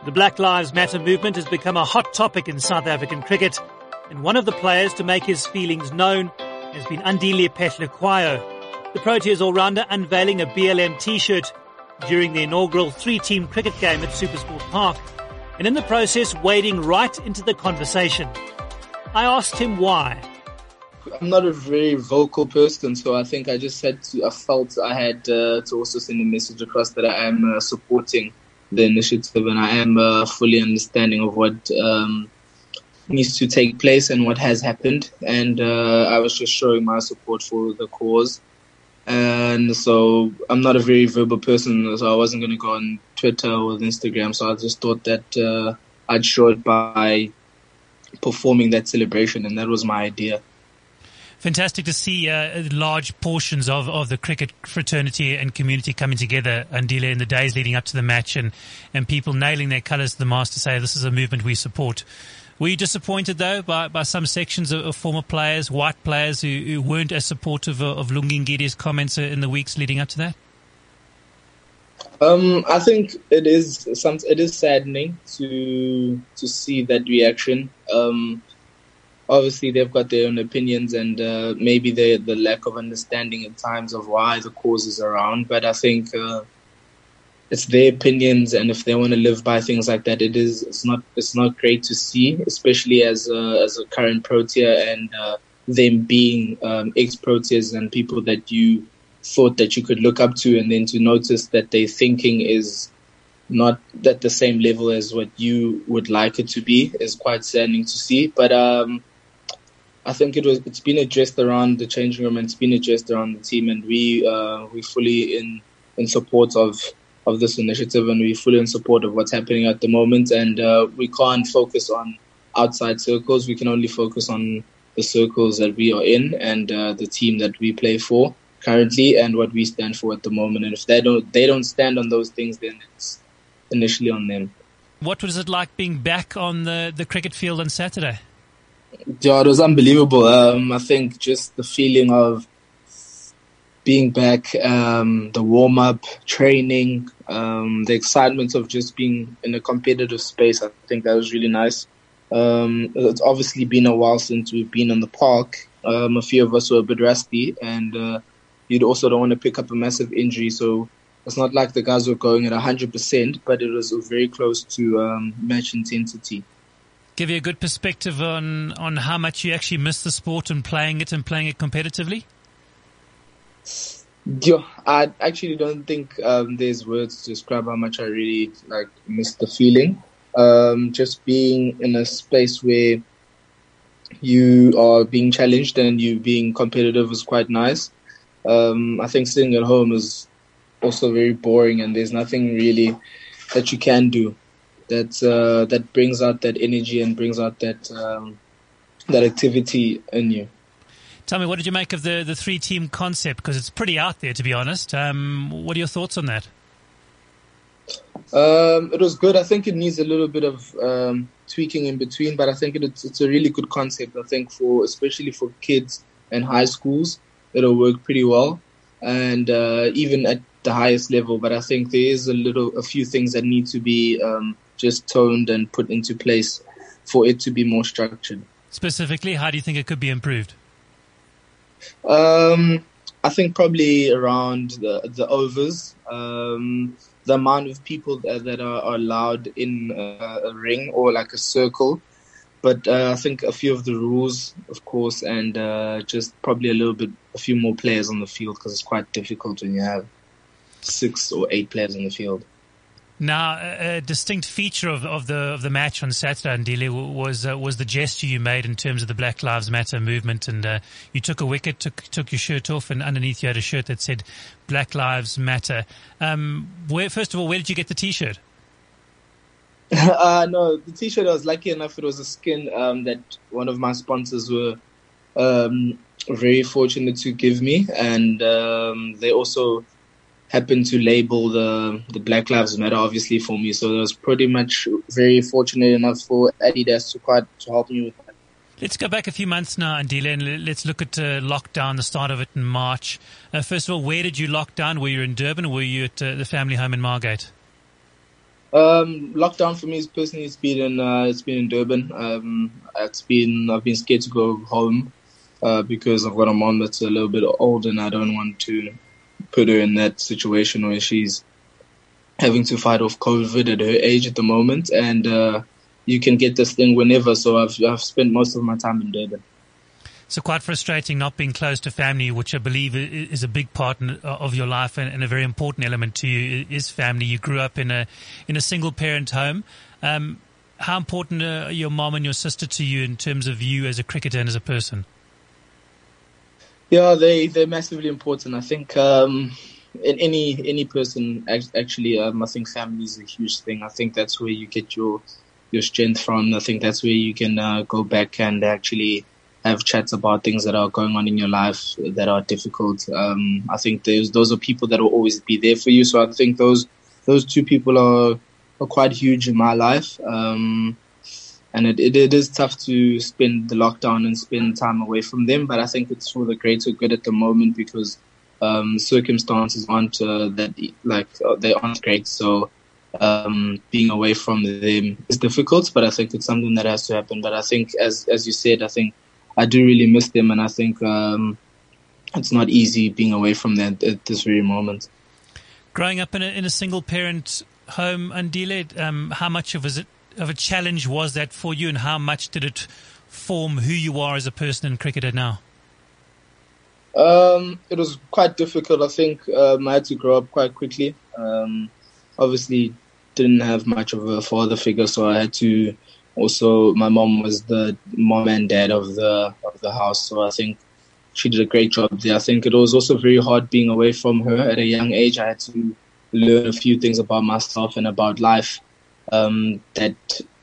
The Black Lives Matter movement has become a hot topic in South African cricket, and one of the players to make his feelings known has been Andile Phehlukwayo, the Proteas all-rounder unveiling a BLM t-shirt during the inaugural three-team cricket game at SuperSport Park, and in the process wading right into the conversation. I asked him why. I'm not a very vocal person, so I think I felt I had to also send a message across that I am supporting the initiative, and I am fully understanding of what needs to take place and what has happened. And I was just showing my support for the cause. And so I'm not a very verbal person, so I wasn't going to go on Twitter or Instagram. So I just thought that I'd show it by performing that celebration, and that was my idea. Fantastic to see large portions of the cricket fraternity and community coming together, Andile, in the days leading up to the match, and people nailing their colours to the mast to say this is a movement we support. Were you disappointed, though, by some sections of former players, white players, who weren't as supportive of Lungi Ngidi's comments in the weeks leading up to that? I think it is saddening to see that reaction. Obviously, they've got their own opinions, and maybe the lack of understanding at times of why the cause is around. But I think it's their opinions, and if they want to live by things like that, it's not great to see, especially as a current Protea, and them being ex-Proteas and people that you thought that you could look up to, and then to notice that their thinking is not at the same level as what you would like it to be is quite saddening to see. But I think it's been addressed around the changing room, and it's been addressed around the team, and we fully in support of this initiative, and we fully in support of what's happening at the moment. And we can't focus on outside circles. We can only focus on the circles that we are in, and the team that we play for currently, and what we stand for at the moment. And if they don't stand on those things, then it's initially on them. What was it like being back on the cricket field on Saturday? Yeah, it was unbelievable. I think just the feeling of being back, the warm-up, training, the excitement of just being in a competitive space, I think that was really nice. It's obviously been a while since we've been on the park. A few of us were a bit rusty, and you'd also don't want to pick up a massive injury, so it's not like the guys were going at 100%, but it was very close to match intensity. Give you a good perspective on how much you actually miss the sport and playing it competitively? Yeah, I actually don't think there's words to describe how much I really miss the feeling. Just being in a space where you are being challenged and you being competitive is quite nice. I think sitting at home is also very boring, and there's nothing really that you can do that brings out that energy and brings out that activity in you. Tell me, what did you make of the three-team concept? Because it's pretty out there, to be honest. What are your thoughts on that? It was good. I think it needs a little bit of tweaking in between, but I think it's a really good concept. I think especially for kids and high schools, it'll work pretty well, and even at the highest level. But I think there is a few things that need to be just toned and put into place for it to be more structured. Specifically, how do you think it could be improved? I think probably around the overs, the amount of people that are allowed in a ring or like a circle. But I think a few of the rules, of course, and just probably a few more players on the field, because it's quite difficult when you have 6 or 8 players on the field. Now, a distinct feature of the match on Saturday, Andile, was the gesture you made in terms of the Black Lives Matter movement, and you took a wicket, took your shirt off, and underneath you had a shirt that said Black Lives Matter. First of all, where did you get the T-shirt? No, the T-shirt, I was lucky enough, it was a skin that one of my sponsors were very fortunate to give me, and they also happened to label the Black Lives Matter, obviously, for me. So I was pretty much very fortunate enough for Adidas to help me with that. Let's go back a few months now, Andile, and let's look at lockdown, the start of it in March. First of all, where did you lock down? Were you in Durban, or were you at the family home in Margate? Lockdown for me is personally it's been in Durban. I've been scared to go home because I've got a mom that's a little bit old, and I don't want to put her in that situation where she's having to fight off COVID at her age at the moment. And you can get this thing whenever. So I've spent most of my time in Durban. So quite frustrating not being close to family, which I believe is a big part of your life and a very important element to you is family. You grew up in a single parent home. How important are your mom and your sister to you in terms of you as a cricketer and as a person? Yeah, they're massively important. I think in any person actually, I think family is a huge thing. I think that's where you get your strength from. I think that's where you can go back and actually have chats about things that are going on in your life that are difficult. I think those are people that will always be there for you. So I think those two people are quite huge in my life. And it is tough to spend the lockdown and spend time away from them, but I think it's for the greater good at the moment because circumstances aren't they aren't great. So being away from them is difficult, but I think it's something that has to happen. But I think, as you said, I think I do really miss them, and I think it's not easy being away from them at this very moment. Growing up in a single parent home, Andile, how much of a challenge was that for you, and how much did it form who you are as a person and cricketer now? It was quite difficult. I think I had to grow up quite quickly. Obviously, didn't have much of a father figure, so I had to. Also, my mom was the mom and dad of the house, so I think she did a great job there. I think it was also very hard being away from her at a young age. I had to learn a few things about myself and about life that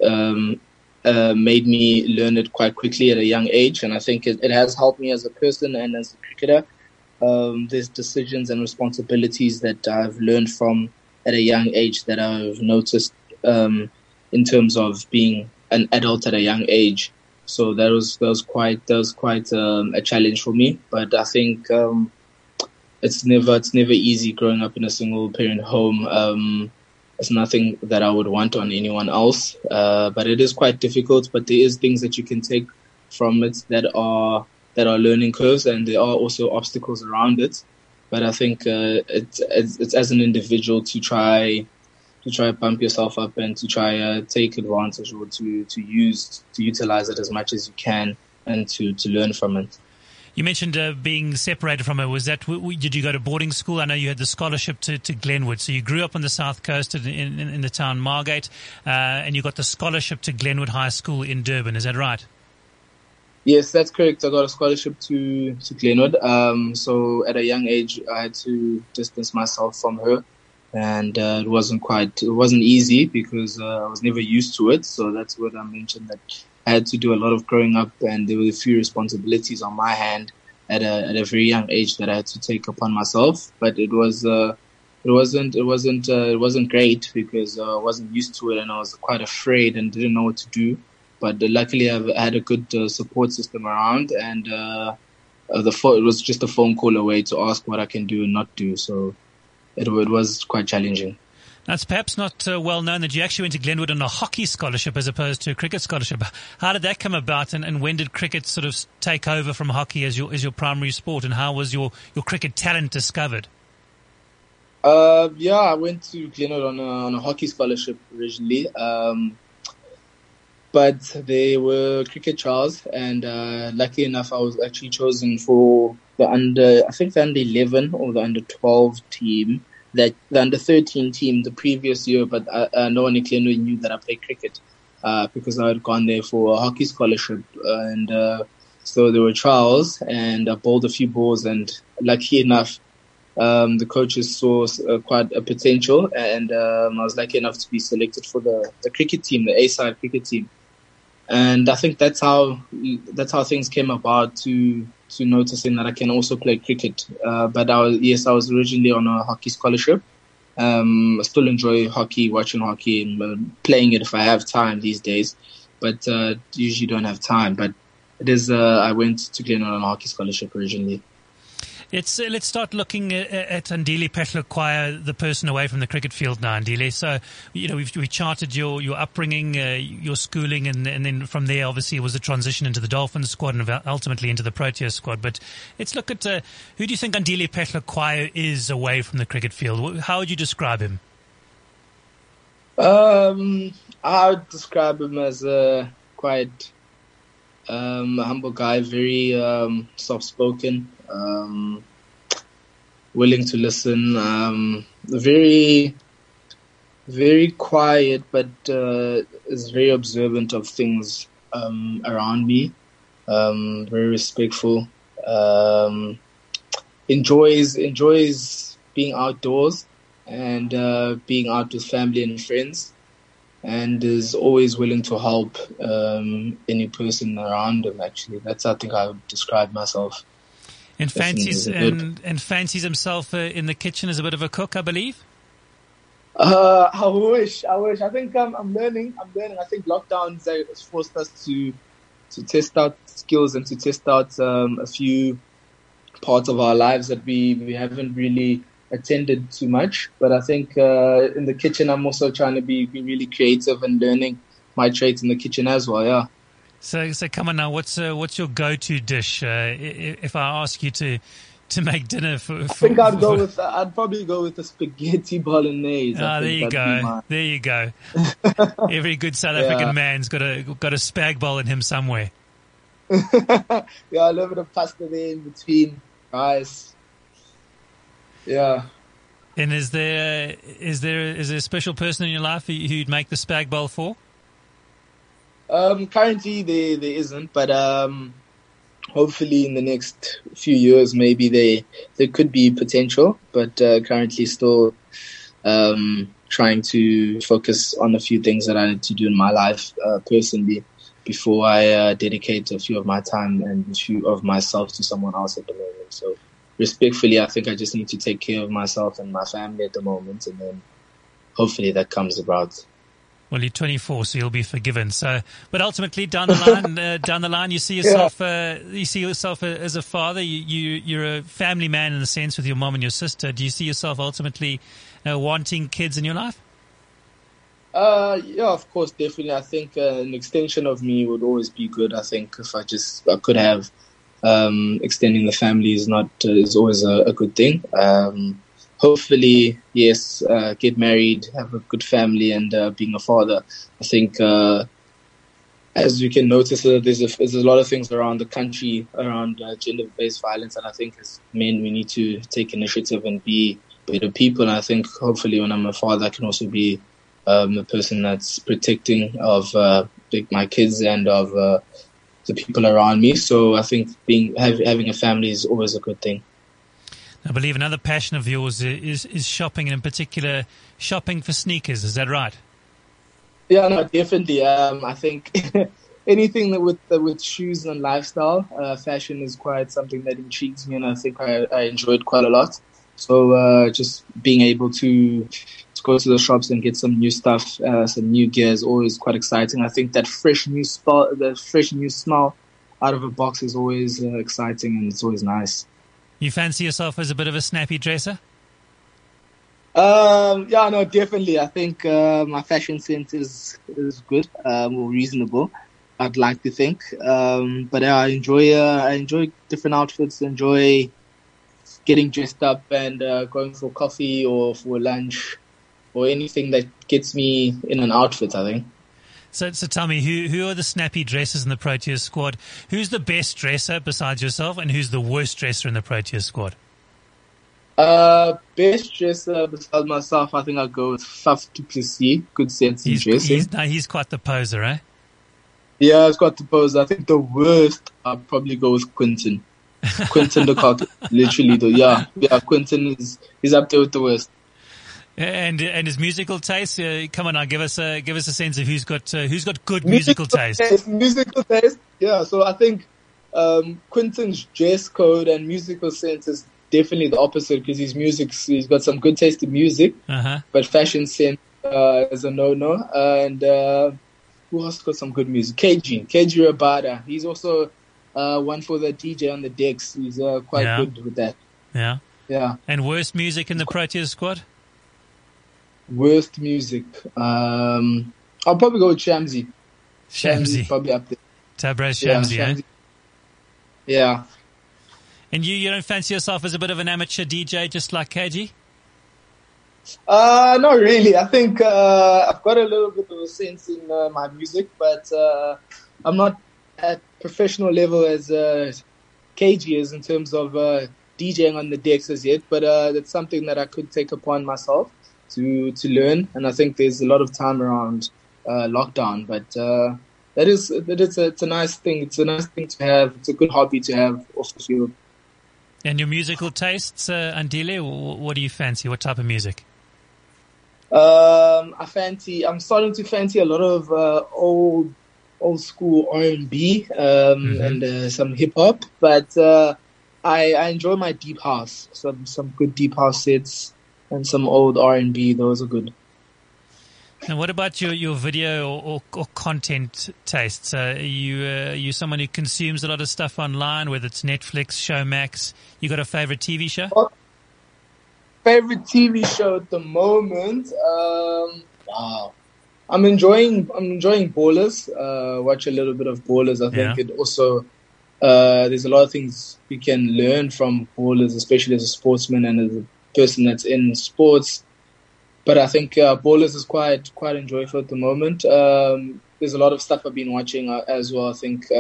made me learn it quite quickly at a young age, and I think it has helped me as a person and as a cricketer. There's decisions and responsibilities that I've learned from at a young age that I've noticed in terms of being an adult at a young age. So that was quite a challenge for me. But I think it's never easy growing up in a single parent home. It's nothing that I would want on anyone else. But it is quite difficult. But there is things that you can take from it that are learning curves, and there are also obstacles around it. But I think it's as an individual to try bump yourself up and to try take advantage or to utilize it as much as you can and to learn from it. You mentioned being separated from her. Was that, did you go to boarding school? I know you had the scholarship to Glenwood. So you grew up on the south coast in the town Margate, and you got the scholarship to Glenwood High School in Durban. Is that right? Yes, that's correct. I got a scholarship to Glenwood. So at a young age, I had to distance myself from her. And it wasn't easy because I was never used to it. So that's what I mentioned, that I had to do a lot of growing up, and there were a few responsibilities on my hand at a very young age that I had to take upon myself. But it wasn't great because I wasn't used to it, and I was quite afraid and didn't know what to do. But luckily, I had a good support system around, and it was just a phone call away to ask what I can do and not do. So it was quite challenging. Now, it's perhaps not well known that you actually went to Glenwood on a hockey scholarship as opposed to a cricket scholarship. How did that come about, and when did cricket sort of take over from hockey as your primary sport, and how was your cricket talent discovered? I went to Glenwood on a hockey scholarship originally, but they were cricket trials, and lucky enough, I was actually chosen for the under 11 or the under 12 team. The under 13 team the previous year, but no one in Glenwood knew that I played cricket because I had gone there for a hockey scholarship, and so there were trials, and I bowled a few balls, and lucky enough, the coaches saw quite a potential, and I was lucky enough to be selected for the cricket team, the A-side cricket team, and I think that's how things came about to noticing that I can also play cricket. But I was originally on a hockey scholarship. I still enjoy hockey, watching hockey, and playing it if I have time these days. But usually don't have time. But it is. I went to Glenwood on a hockey scholarship originally. Let's start looking at Andile Phehlukwayo, the person away from the cricket field now, Andile. So, we charted your upbringing, your schooling, and then from there, obviously, it was a transition into the Dolphins squad and ultimately into the Proteas squad. But let's look at who do you think Andile Phehlukwayo is away from the cricket field? How would you describe him? I would describe him as a quite humble guy, very soft-spoken, willing to listen, very, very quiet, but is very observant of things around me, very respectful, enjoys being outdoors and being out with family and friends, and is always willing to help any person around him. Actually, that's I think I would describe myself. And fancies himself in the kitchen as a bit of a cook, I believe. I wish. I think I'm learning. I think lockdowns has forced us to test out skills and to test out a few parts of our lives that we haven't really attended too much. But I think in the kitchen, I'm also trying to be really creative and learning my traits in the kitchen as well. Yeah. So come on now. What's your go-to dish? If I ask you to make dinner for I think I'd probably go with the spaghetti bolognese. There you go. There you go. Every good South African man's got a spag bol in him somewhere. Yeah, a little bit of pasta there in between rice. Yeah. And is there a special person in your life who you'd make the spag bol for? Currently there isn't, but hopefully in the next few years maybe there could be potential, but currently still trying to focus on a few things that I need to do in my life personally before I dedicate a few of my time and a few of myself to someone else at the moment. So respectfully, I think I just need to take care of myself and my family at the moment, and then hopefully that comes about. Well, you're 24, so you'll be forgiven. So, but ultimately, down the line, you see yourself, as a father. You're a family man in a sense with your mom and your sister. Do you see yourself ultimately wanting kids in your life? Yeah, of course, definitely. I think an extension of me would always be good. I think if I could have extending the family is always a good thing. Hopefully, yes, get married, have a good family, and being a father. I think, as you can notice, there's a lot of things around the country around gender-based violence, and I think as men we need to take initiative and be better people. And I think hopefully when I'm a father, I can also be a person that's protecting of my kids and of the people around me. So I think having a family is always a good thing. I believe another passion of yours is shopping, and in particular shopping for sneakers. Is that right? Yeah, no, definitely. I think anything that with shoes and lifestyle, fashion is quite something that intrigues me, and I think I enjoy it quite a lot. So just being able to go to the shops and get some new stuff, some new gear is always quite exciting. I think that fresh new smell out of a box is always exciting, and it's always nice. You fancy yourself as a bit of a snappy dresser? Yeah, no, definitely. I think my fashion sense is good, or reasonable, I'd like to think. But yeah, I enjoy different outfits, enjoy getting dressed up and going for coffee or for lunch or anything that gets me in an outfit, I think. So tell me, who are the snappy dressers in the Proteas squad? Who's the best dresser besides yourself, and who's the worst dresser in the Proteas squad? Best dresser besides myself, I think I'll go with Faf du Plessis. Good sense in dressing. He's quite the poser, eh? Yeah, he's quite the poser. I think the worst, I'll probably go with Quinton. Quinton de Kock, literally. Yeah, Quinton is up there with the worst. And his musical taste, come on now, give us a sense of who's got good musical taste. Musical taste, yeah. So I think Quinton's dress code and musical sense is definitely the opposite, because he's got some good taste in music, but fashion sense is a no-no. And who else got some good music? KG Rabada. He's also one for the DJ on the decks. He's quite good with that. Yeah. Yeah. And worst music in the Proteas squad? Worst music. I'll probably go with Shamsi. Shamsi. Probably up there. Tabrez Yeah, Shamsi, eh? Shamsi. Yeah. And you don't fancy yourself as a bit of an amateur DJ just like KG? Not really. I think I've got a little bit of a sense in my music, but I'm not at professional level as KG is in terms of DJing on the decks as yet. But that's something that I could take upon myself to learn. And I think there's a lot of time around lockdown. But it's a nice thing. It's a nice thing to have. It's a good hobby to have off the field. And your musical tastes, Andile, what do you fancy? What type of music? I'm starting to fancy a lot of old school R&B and some hip hop, but I enjoy my deep house. Some good deep house sets and some old R&B. Those are good. And what about your video or content tastes? You someone who consumes a lot of stuff online, whether it's Netflix, Showmax? You got a favorite TV show? Favorite TV show at the moment? Wow. I'm enjoying Ballers. Watch a little bit of Ballers. I think it also there's a lot of things we can learn from Ballers, especially as a sportsman and as a person that's in sports. But I think Ballers is quite enjoyable at the moment. There's a lot of stuff I've been watching as well. I think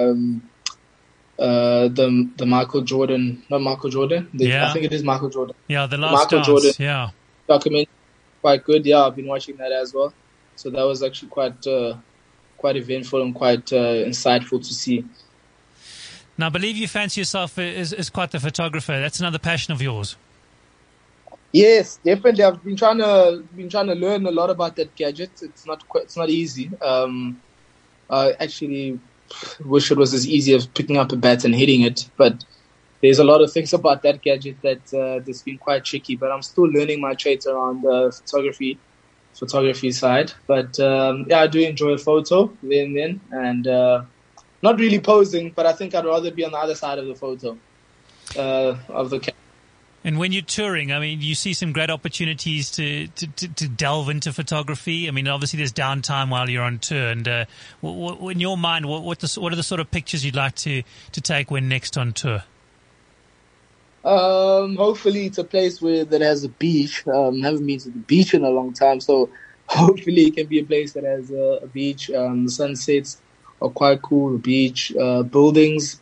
the Michael Jordan, not Michael Jordan. I think it is Michael Jordan. Yeah, the Last Dance. Jordan documentary, quite good. Yeah, I've been watching that as well. So that was actually quite eventful and quite insightful to see. Now, I believe you fancy yourself as quite the photographer. That's another passion of yours. Yes, definitely. I've been trying to learn a lot about that gadget. It's not easy. I actually wish it was as easy as picking up a bat and hitting it, but there's a lot of things about that gadget that's been quite tricky. But I'm still learning my traits around the photography side. But I do enjoy a photo then, and not really posing, but I think I'd rather be on the other side of the photo of the camera. And when you're touring, I mean, you see some great opportunities to delve into photography. I mean, obviously there's downtime while you're on tour. And in your mind, what are the sort of pictures you'd like to take when next on tour? Hopefully it's a place that has a beach. Haven't been to the beach in a long time, so hopefully it can be a place that has a beach. The sunsets are quite cool. The beach, buildings,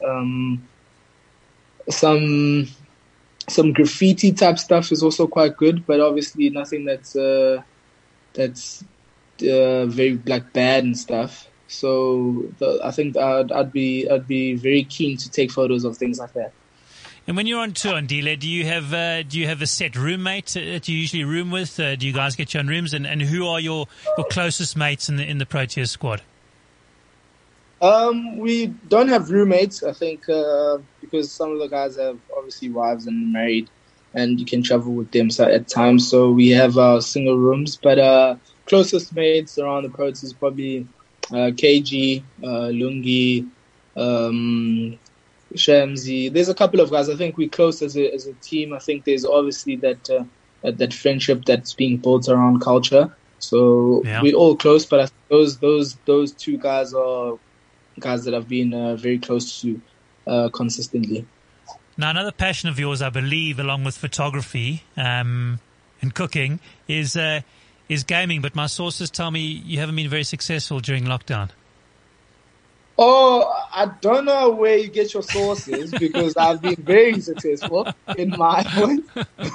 some graffiti type stuff is also quite good, but obviously nothing that's very bad and stuff. So I think I'd be very keen to take photos of things like that. And when you're on tour, Andile, do you have a set roommate that you usually room with? Do you guys get your own rooms? And who are your closest mates in the Proteas squad? We don't have roommates, I think, because some of the guys have obviously wives and married, and you can travel with them at times. So we have single rooms, but closest mates around the Proteas is probably KG, Lungi, Shamsi. There's a couple of guys. I think we're close as a team. I think there's obviously that friendship that's being built around culture. So we're all close, but I think those two guys are guys that I've been very close to consistently. Now, another passion of yours, I believe, along with photography and cooking, is gaming. But my sources tell me you haven't been very successful during lockdown. Oh, I don't know where you get your sources because I've been very successful in my point.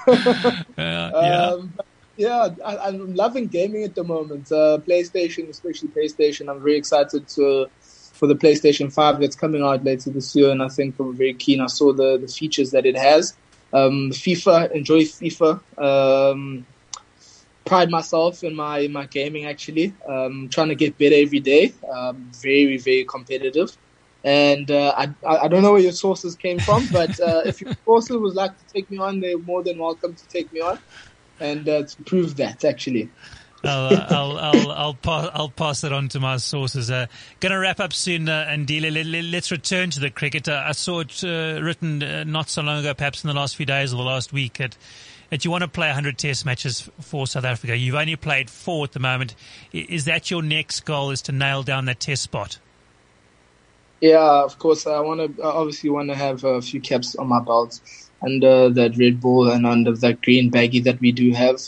I'm loving gaming at the moment. PlayStation, especially PlayStation. I'm very excited for the PlayStation 5 that's coming out later this year, and I think I'm very keen. I saw the features that it has. FIFA, enjoy FIFA. Pride myself in my gaming, actually. Trying to get better every day. Very, very competitive. And I don't know where your sources came from, but if your sources would like to take me on, they're more than welcome to take me on and to prove that, actually. I'll pass that on to my sources. Going to wrap up soon, Andile. Let's return to the cricket. I saw it written not so long ago, perhaps in the last few days or the last week, that you want to play 100 Test matches for South Africa. You've only played 4 at the moment. Is that your next goal? Is to nail down that Test spot? Yeah, of course. I obviously want to have a few caps on my belt under that red ball and under that green baggy that we do have.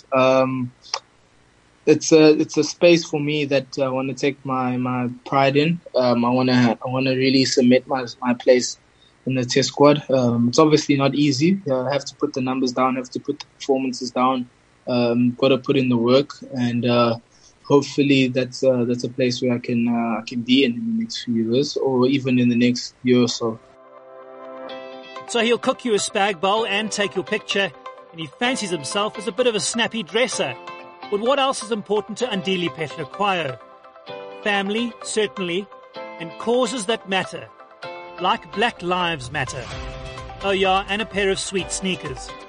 It's a space for me that I want to take my pride in. I want to really cement my place in the Test squad. It's obviously not easy. I have to put the numbers down, have to put the performances down. Got to put in the work, and hopefully that's a place where I can be in the next few years, or even in the next year or so. So he'll cook you a spag bowl and take your picture, and he fancies himself as a bit of a snappy dresser. But what else is important to Andile Phehlukwayo? Family, certainly, and causes that matter, like Black Lives Matter. Oh yeah, and a pair of sweet sneakers.